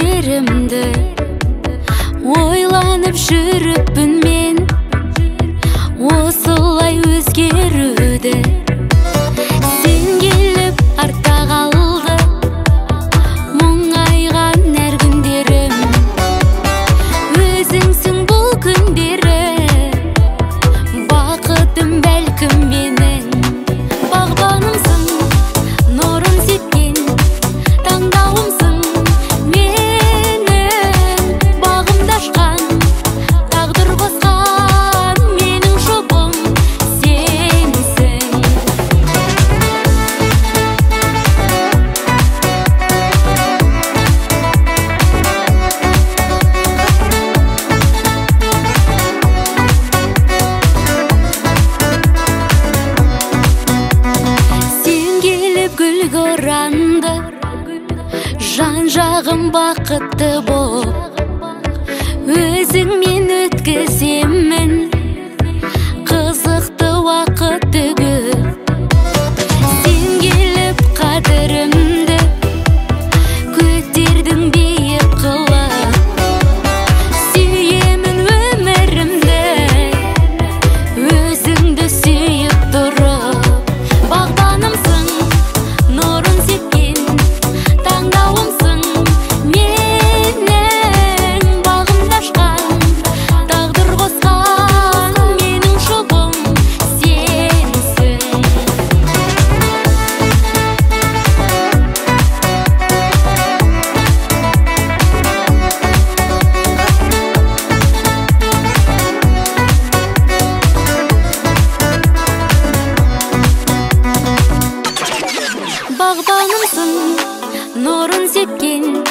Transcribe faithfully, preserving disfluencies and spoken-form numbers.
күндерімді ойланып жүріппін мен осылай өзгеруді. Сен келіп артта қалды мұңайған әр күндерім. Өзіңсің бұл күндері бақытым бәлкім менің. Бағбанымсың, нұрын сепкен таңдауымсың менің. Бағымды ашқан, тағдыр қосқан менің жұбым сенсің. Сен келіп гүлге оранды, жан жағым бақытты боп, өзіңмен өткіземін қызықты уақытты көп. Сен келіп қадірімді көтердің биік қылып, сүйемін өмірімді өзіңді сүйіп тұрып. Бағбанымсың, нұрын сепкен таңдауымсың менің. Бағымды ашқан, тағдыр қосқан менің жұбым сенсің. Бағбанымсың, нұрын сепкен